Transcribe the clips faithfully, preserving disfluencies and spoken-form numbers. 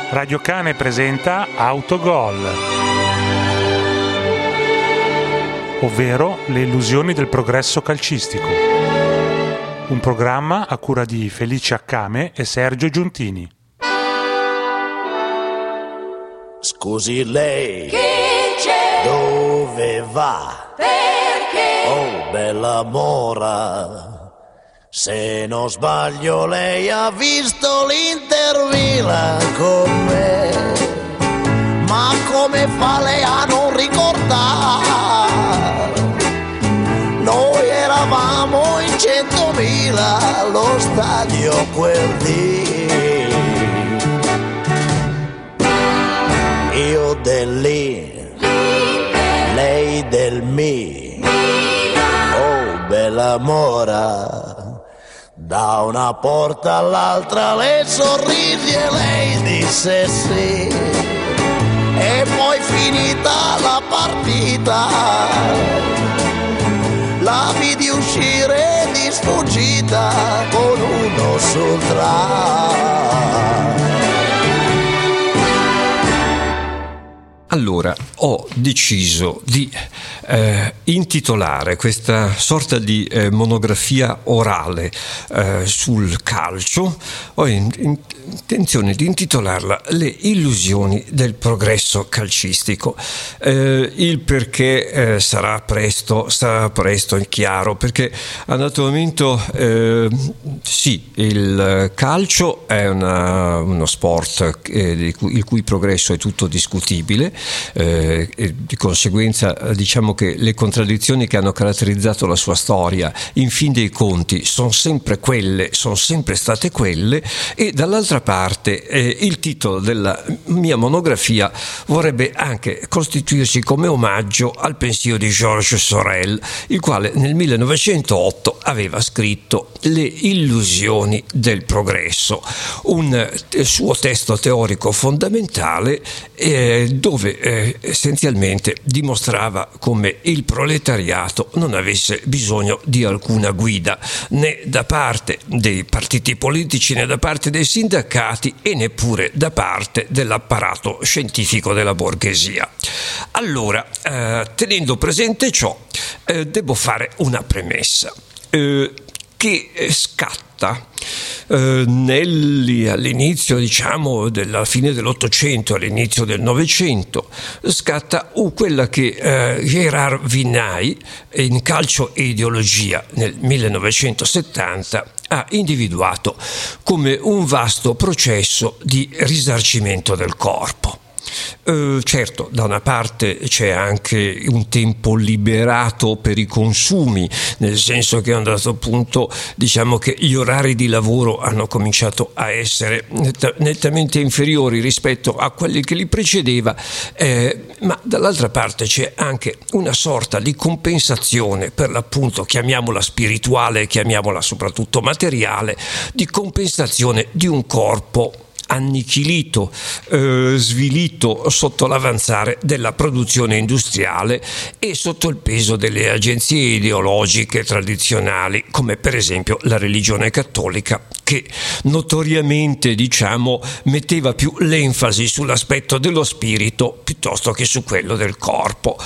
Radio Cane presenta Autogol, ovvero le illusioni del progresso calcistico. Un programma a cura di Felice Accame e Sergio Giuntini. Scusi lei, Chi c'è? dove va? Perché? Oh bella mora, se non sbaglio lei ha visto l'Inter Milan con me, ma come fa lei a non ricordare? Noi eravamo in centomila allo stadio quel dì, io dell'I, lei del Mi, oh bella mora. Da una porta all'altra le sorrisi e lei disse sì, e poi finita la partita la vidi uscire di sfuggita con uno sul tram. Allora, ho deciso di eh, intitolare questa sorta di eh, monografia orale eh, sul calcio. Ho in, in, intenzione di intitolarla Le illusioni del progresso calcistico. Eh, il perché eh, sarà presto, sarà presto in chiaro, perché ad dato momento eh, sì, il calcio è una, uno sport eh, di cui, il cui progresso è tutto discutibile. Eh, e di conseguenza diciamo che le contraddizioni che hanno caratterizzato la sua storia in fin dei conti sono sempre quelle, sono sempre state quelle, e dall'altra parte eh, il titolo della mia monografia vorrebbe anche costituirsi come omaggio al pensiero di Georges Sorel, il quale nel millenovecentotto aveva scritto Le illusioni del progresso, un eh, suo testo teorico fondamentale eh, dove eh, essenzialmente dimostrava come il proletariato non avesse bisogno di alcuna guida, né da parte dei partiti politici, né da parte dei sindacati, e neppure da parte dell'apparato scientifico della borghesia. Allora, eh, tenendo presente ciò, eh, devo fare una premessa eh, che scatta eh, nel, all'inizio diciamo della fine dell'Ottocento, all'inizio del Novecento, scatta uh, quella che eh, Gérard Vinnay in Calcio e ideologia nel millenovecentosettanta ha individuato come un vasto processo di risarcimento del corpo. Uh, certo, da una parte c'è anche un tempo liberato per i consumi, nel senso che a un dato punto diciamo che gli orari di lavoro hanno cominciato a essere netta, nettamente inferiori rispetto a quelli che li precedeva, eh, ma dall'altra parte c'è anche una sorta di compensazione, per l'appunto chiamiamola spirituale, chiamiamola soprattutto materiale, di compensazione di un corpo annichilito, eh, svilito sotto l'avanzare della produzione industriale e sotto il peso delle agenzie ideologiche tradizionali, come per esempio la religione cattolica, che notoriamente diciamo metteva più l'enfasi sull'aspetto dello spirito piuttosto che su quello del corpo.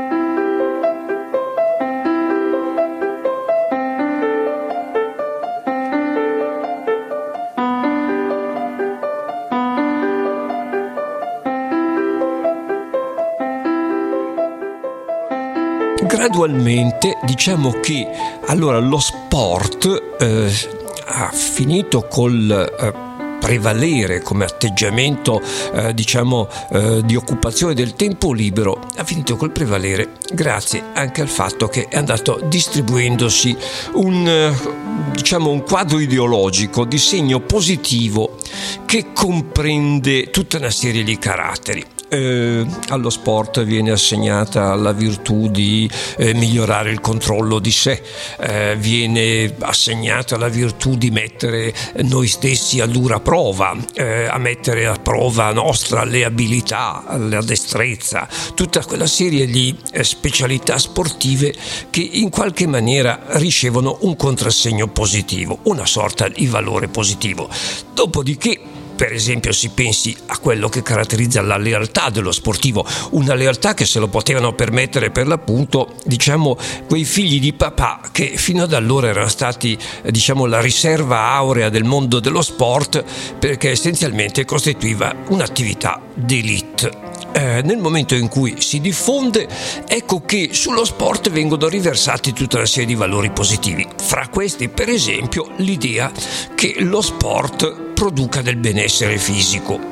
Gradualmente diciamo che allora lo sport eh, ha finito col eh, prevalere come atteggiamento eh, diciamo eh, di occupazione del tempo libero, ha finito col prevalere grazie anche al fatto che è andato distribuendosi un eh, diciamo un quadro ideologico di segno positivo che comprende tutta una serie di caratteri. Eh, allo sport viene assegnata la virtù di eh, migliorare il controllo di sé, eh, viene assegnata la virtù di mettere noi stessi a dura prova, eh, a mettere a prova nostra le abilità, la destrezza, tutta quella serie di eh, specialità sportive che in qualche maniera ricevono un contrassegno positivo, una sorta di valore positivo. Dopodiché per esempio si pensi a quello che caratterizza la lealtà dello sportivo, una lealtà che se lo potevano permettere per l'appunto, diciamo, quei figli di papà che fino ad allora erano stati, diciamo, la riserva aurea del mondo dello sport, perché essenzialmente costituiva un'attività d'élite. Eh, nel momento in cui si diffonde, ecco che sullo sport vengono riversati tutta una serie di valori positivi. Fra questi, per esempio, l'idea che lo sport produca del benessere fisico.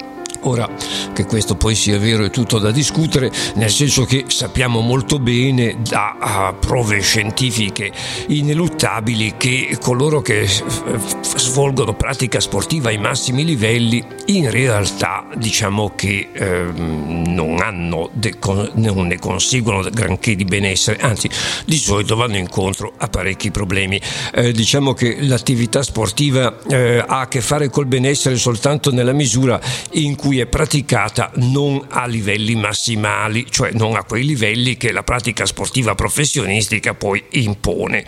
Ora, che questo poi sia vero è tutto da discutere, nel senso che sappiamo molto bene da uh, prove scientifiche ineluttabili che coloro che svolgono pratica sportiva ai massimi livelli in realtà, diciamo che eh, non hanno de- non ne conseguono granché di benessere, anzi di solito vanno incontro a parecchi problemi. Eh, diciamo che l'attività sportiva eh, ha a che fare col benessere soltanto nella misura in cui è praticata non a livelli massimali, cioè non a quei livelli che la pratica sportiva professionistica poi impone.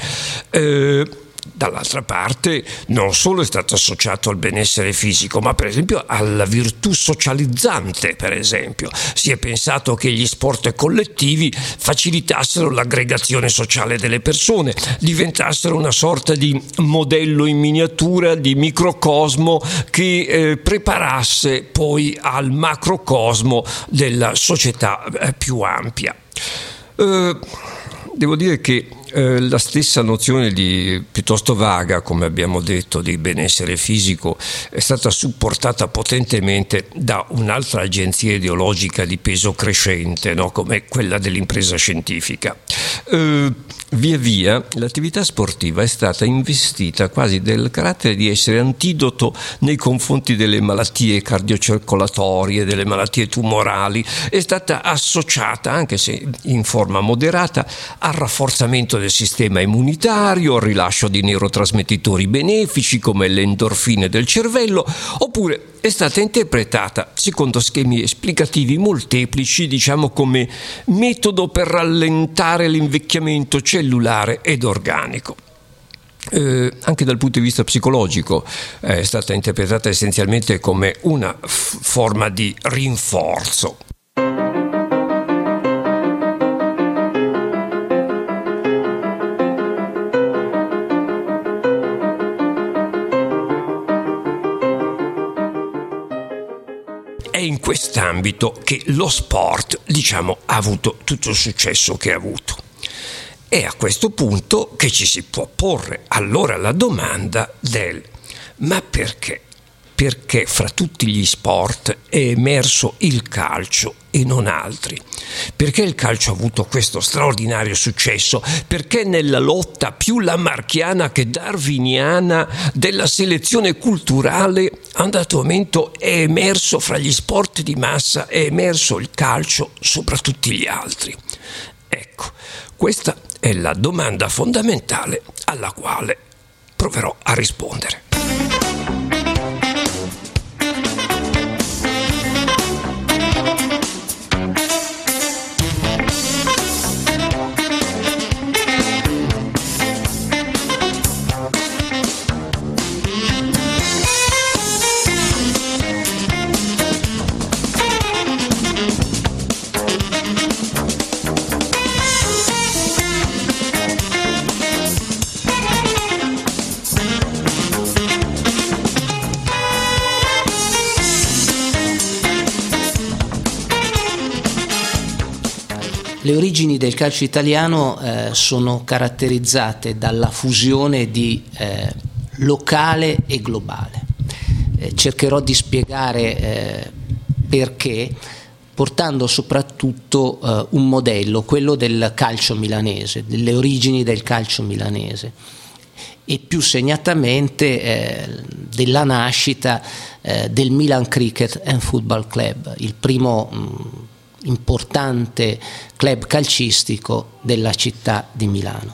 Eh, Dall'altra parte non solo è stato associato al benessere fisico, ma per esempio alla virtù socializzante. Per esempio si è pensato che gli sport collettivi facilitassero l'aggregazione sociale delle persone, diventassero una sorta di modello in miniatura, di microcosmo che eh, preparasse poi al macrocosmo della società eh, più ampia. Eh, devo dire che Eh, la stessa nozione di piuttosto vaga, come abbiamo detto, di benessere fisico è stata supportata potentemente da un'altra agenzia ideologica di peso crescente, no? Come quella dell'impresa scientifica. Eh, via via l'attività sportiva è stata investita quasi del carattere di essere antidoto nei confronti delle malattie cardiocircolatorie, delle malattie tumorali, è stata associata, anche se in forma moderata, al rafforzamento del sistema immunitario, al rilascio di neurotrasmettitori benefici come le endorfine del cervello, oppure è stata interpretata secondo schemi esplicativi molteplici, diciamo come metodo per rallentare l'invecchiamento cellulare ed organico. Eh, anche dal punto di vista psicologico eh, è stata interpretata essenzialmente come una f- forma di rinforzo. È in quest'ambito che lo sport, diciamo, ha avuto tutto il successo che ha avuto. È a questo punto che ci si può porre allora la domanda del ma perché? Perché fra tutti gli sport è emerso il calcio e non altri? Perché il calcio ha avuto questo straordinario successo? Perché nella lotta più lamarchiana che darwiniana della selezione culturale a dato momento è emerso fra gli sport di massa, è emerso il calcio sopra tutti gli altri? Ecco, questa è la domanda fondamentale alla quale proverò a rispondere. Le origini del calcio italiano eh, sono caratterizzate dalla fusione di eh, locale e globale. Eh, cercherò di spiegare eh, perché, portando soprattutto eh, un modello, quello del calcio milanese, delle origini del calcio milanese e più segnatamente eh, della nascita eh, del Milan Cricket and Football Club, il primo mh, importante club calcistico della città di Milano.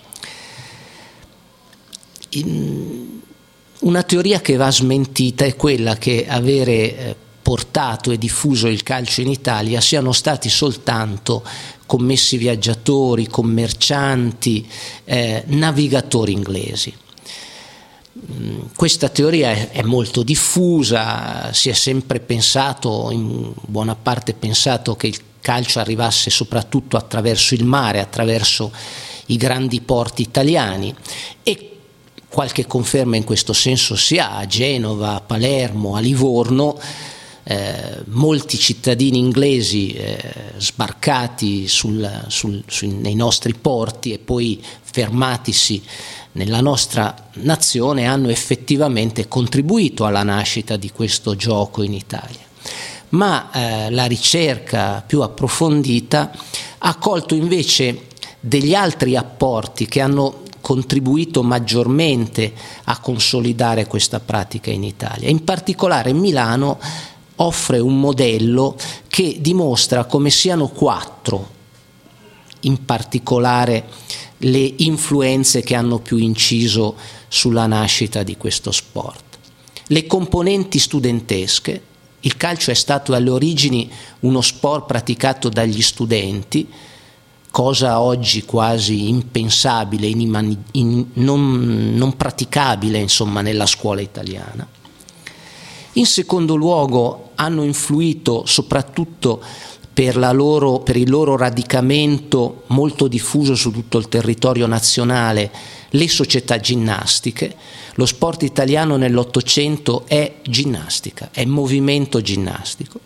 In una teoria che va smentita è quella che avere eh, portato e diffuso il calcio in Italia siano stati soltanto commessi viaggiatori, commercianti, eh, navigatori inglesi. questa teoria è, è molto diffusa, si è sempre pensato, in buona parte pensato, che il calcio arrivasse soprattutto attraverso il mare, attraverso i grandi porti italiani, e qualche conferma in questo senso si ha a Genova, a Palermo, a Livorno. Eh, molti cittadini inglesi eh, sbarcati sul, sul, sul, nei nostri porti e poi fermatisi nella nostra nazione hanno effettivamente contribuito alla nascita di questo gioco in Italia. Ma eh, la ricerca più approfondita ha colto invece degli altri apporti che hanno contribuito maggiormente a consolidare questa pratica in Italia. In particolare Milano offre un modello che dimostra come siano quattro, in particolare, le influenze che hanno più inciso sulla nascita di questo sport. Le componenti studentesche. Il calcio è stato alle origini uno sport praticato dagli studenti, cosa oggi quasi impensabile, inimani- in, non, non praticabile, insomma, nella scuola italiana. In secondo luogo hanno influito soprattutto per, la loro, per il loro radicamento molto diffuso su tutto il territorio nazionale le società ginnastiche. Lo sport italiano nell'Ottocento è ginnastica, è movimento ginnastico.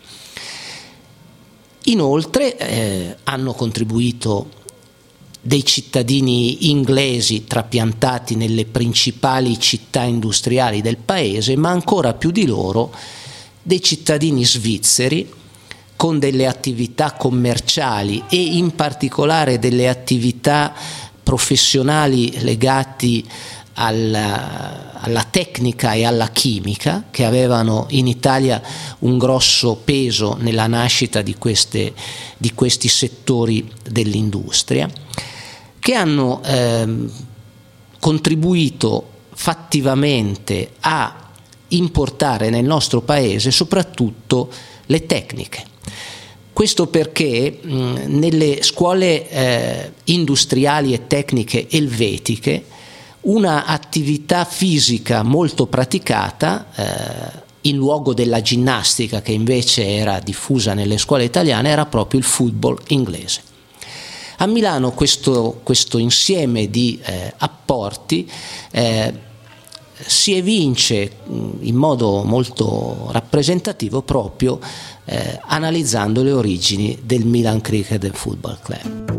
Inoltre eh, hanno contribuito dei cittadini inglesi trapiantati nelle principali città industriali del paese, ma ancora più di loro dei cittadini svizzeri con delle attività commerciali e in particolare delle attività professionali legati alla, alla tecnica e alla chimica, che avevano in Italia un grosso peso nella nascita di, queste, di questi settori dell'industria, che hanno ehm, contribuito fattivamente a importare nel nostro paese soprattutto le tecniche. Questo perché mh, nelle scuole eh, industriali e tecniche elvetiche una attività fisica molto praticata eh, in luogo della ginnastica, che invece era diffusa nelle scuole italiane, era proprio il football inglese. A Milano questo, questo insieme di eh, apporti eh, si evince in modo molto rappresentativo proprio eh, analizzando le origini del Milan Cricket and Football Club.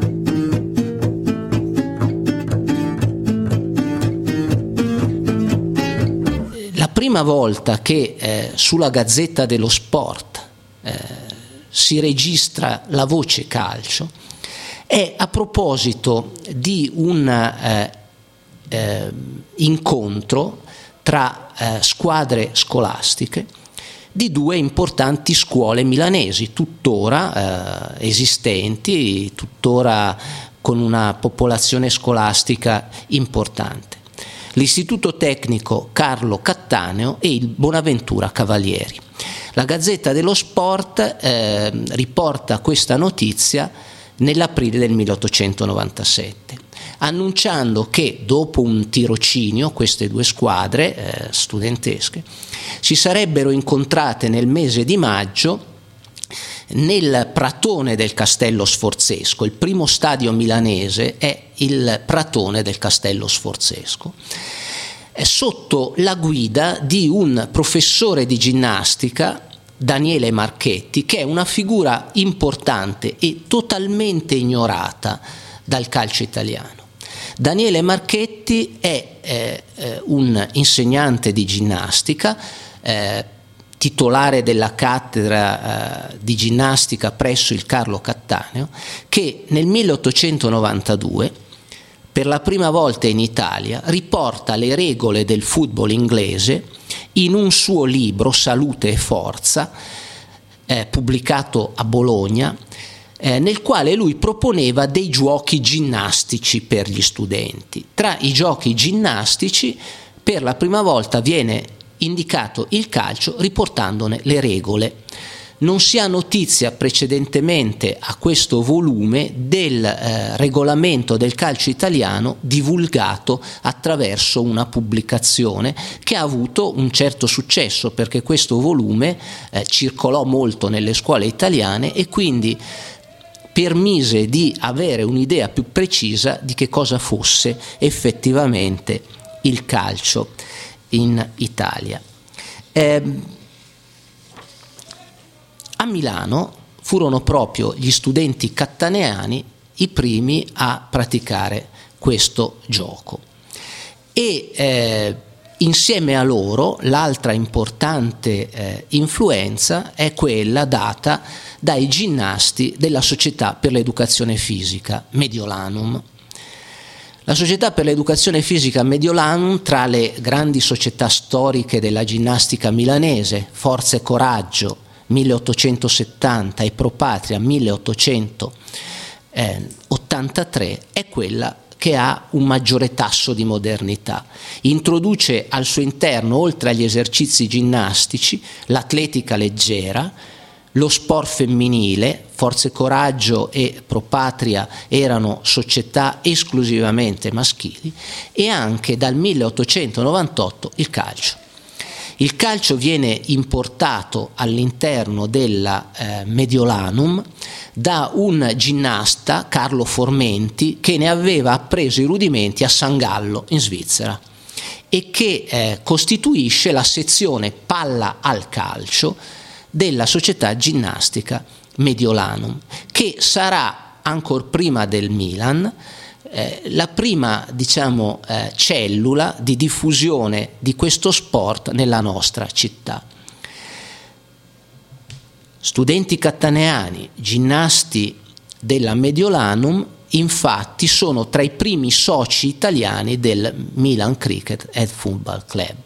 La prima volta che eh, sulla Gazzetta dello Sport eh, si registra la voce calcio è a proposito di un eh, eh, incontro tra eh, squadre scolastiche di due importanti scuole milanesi, tuttora eh, esistenti, tuttora con una popolazione scolastica importante. L'Istituto Tecnico Carlo Cattaneo e il Bonaventura Cavalieri. La Gazzetta dello Sport eh, riporta questa notizia nell'aprile del milleottocentonovantasette, annunciando che dopo un tirocinio queste due squadre eh, studentesche si sarebbero incontrate nel mese di maggio nel pratone del Castello Sforzesco. Il primo stadio milanese è il pratone del Castello Sforzesco, sotto la guida di un professore di ginnastica, Daniele Marchetti, che è una figura importante e totalmente ignorata dal calcio italiano. Daniele Marchetti è eh, un insegnante di ginnastica, eh, titolare della cattedra eh, di ginnastica presso il Carlo Cattaneo, che nel milleottocentonovantadue, per la prima volta in Italia, riporta le regole del football inglese in un suo libro, Salute e Forza, eh, pubblicato a Bologna, eh, nel quale lui proponeva dei giochi ginnastici per gli studenti. Tra i giochi ginnastici, per la prima volta viene indicato il calcio riportandone le regole. non si ha notizia precedentemente a questo volume del eh, regolamento del calcio italiano divulgato attraverso una pubblicazione che ha avuto un certo successo, perché questo volume eh, circolò molto nelle scuole italiane e quindi permise di avere un'idea più precisa di che cosa fosse effettivamente il calcio in Italia. Eh, A Milano furono proprio gli studenti cattaneani i primi a praticare questo gioco e eh, insieme a loro l'altra importante eh, influenza è quella data dai ginnasti della Società per l'Educazione Fisica, Mediolanum. La Società per l'Educazione Fisica Mediolanum, tra le grandi società storiche della ginnastica milanese, Forza e Coraggio milleottocentosettanta e Pro Patria milleottocentottantatré, è quella che ha un maggiore tasso di modernità. Introduce al suo interno, oltre agli esercizi ginnastici, l'atletica leggera, lo sport femminile. Forza e Coraggio e Pro Patria erano società esclusivamente maschili, e anche dal milleottocentonovantotto il calcio. Il calcio viene importato all'interno della eh, Mediolanum da un ginnasta, Carlo Formenti, che ne aveva appreso i rudimenti a San Gallo in Svizzera e che eh, costituisce la sezione palla al calcio della società ginnastica Mediolanum, che sarà ancor prima del Milan Eh, la prima, diciamo, eh, cellula di diffusione di questo sport nella nostra città. Studenti cattaneani, ginnasti della Mediolanum, infatti sono tra i primi soci italiani del Milan Cricket and Football Club.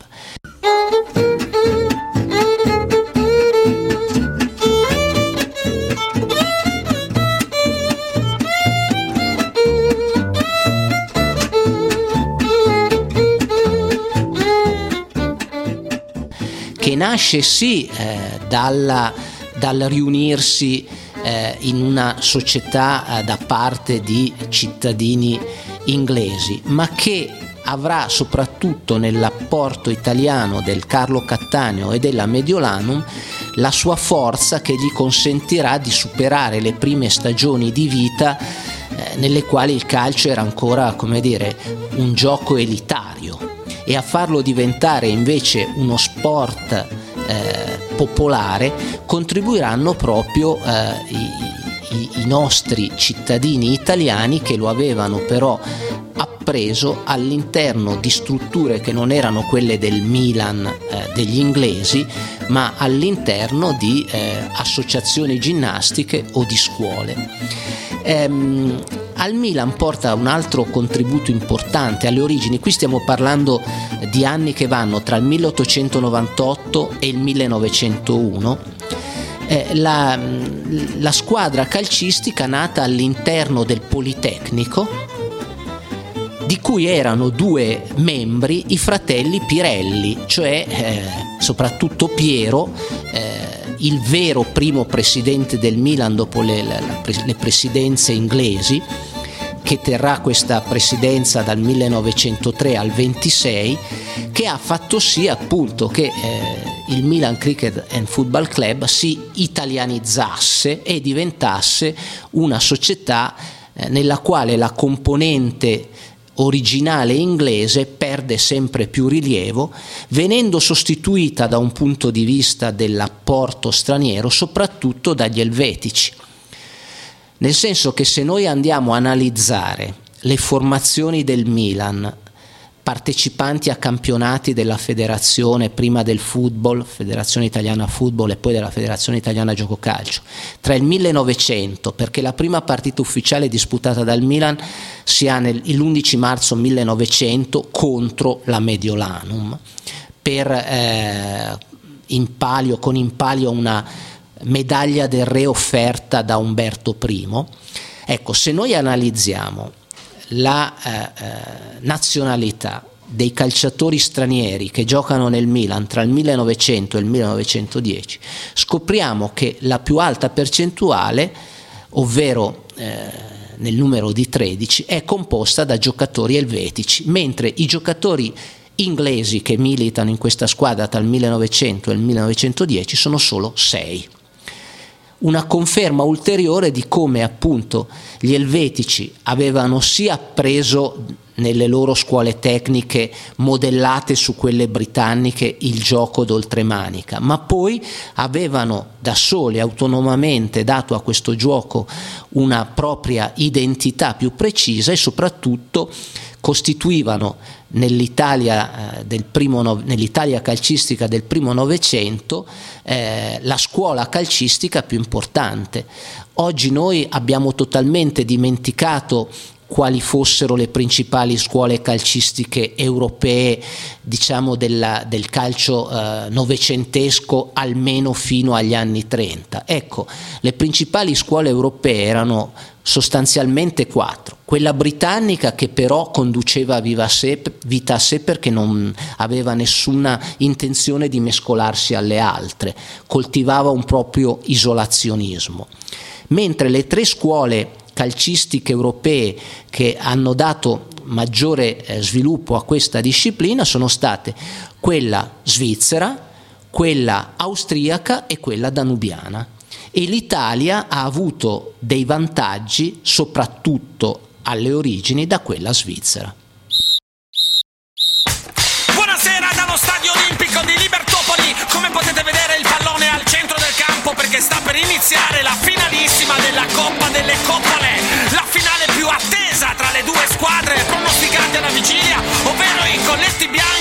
Che nasce sì eh, dalla, dal riunirsi eh, in una società eh, da parte di cittadini inglesi, ma che avrà soprattutto nell'apporto italiano del Carlo Cattaneo e della Mediolanum la sua forza, che gli consentirà di superare le prime stagioni di vita eh, nelle quali il calcio era ancora, come dire, un gioco elitario, e a farlo diventare invece uno sport eh, popolare contribuiranno proprio eh, i, i, i nostri cittadini italiani, che lo avevano però appreso all'interno di strutture che non erano quelle del Milan eh, degli inglesi, ma all'interno di eh, associazioni ginnastiche o di scuole. Ehm, al Milan porta un altro contributo importante alle origini. Qui stiamo parlando di anni che vanno tra il milleottocentonovantotto e il millenovecentouno. Eh, la, la squadra calcistica nata all'interno del Politecnico, di cui erano due membri i fratelli Pirelli, cioè eh, soprattutto Piero, eh, il vero primo presidente del Milan dopo le, le, le presidenze inglesi, che terrà questa presidenza dal millenovecentotre al ventisei, che ha fatto sì appunto che eh, il Milan Cricket and Football Club si italianizzasse e diventasse una società eh, nella quale la componente originale inglese perde sempre più rilievo, venendo sostituita da un punto di vista dell'apporto straniero soprattutto dagli elvetici. Nel senso che se noi andiamo a analizzare le formazioni del Milan, partecipanti a campionati della federazione, prima del football, Federazione Italiana Football, e poi della Federazione Italiana Gioco Calcio, tra il millenovecento, perché la prima partita ufficiale disputata dal Milan si ha nel, l'undici marzo millenovecento contro la Mediolanum, per eh, in palio, con in palio una medaglia del re offerta da Umberto primo. Ecco, se noi analizziamo la eh, eh, nazionalità dei calciatori stranieri che giocano nel Milan tra il millenovecento e il millenovecentodieci, scopriamo che la più alta percentuale, ovvero eh, nel numero di tredici, è composta da giocatori elvetici, mentre i giocatori inglesi che militano in questa squadra tra il millenovecento e il millenovecentodieci sono solo sei. Una conferma ulteriore di come appunto gli elvetici avevano sia preso nelle loro scuole tecniche modellate su quelle britanniche il gioco d'oltremanica, ma poi avevano da soli autonomamente dato a questo gioco una propria identità più precisa e soprattutto costituivano nell'Italia, eh, del primo no, nell'Italia calcistica del primo Novecento eh, la scuola calcistica più importante. Oggi noi abbiamo totalmente dimenticato quali fossero le principali scuole calcistiche europee, diciamo della, del calcio eh, novecentesco, almeno fino agli anni trenta. Ecco, le principali scuole europee erano sostanzialmente quattro. Quella britannica, che però conduceva viva sé, vita a sé perché non aveva nessuna intenzione di mescolarsi alle altre, coltivava un proprio isolazionismo. Mentre le tre scuole calcistiche europee che hanno dato maggiore eh, sviluppo a questa disciplina sono state quella svizzera, quella austriaca e quella danubiana. E l'Italia ha avuto dei vantaggi soprattutto alle origini da quella svizzera. Buonasera dallo Stadio Olimpico di Libertopoli. Come potete vedere, il pallone è al centro del campo perché sta per iniziare la finalissima della Coppa delle Coppole, la finale più attesa tra le due squadre pronosticate alla vigilia, ovvero i Colletti Bianchi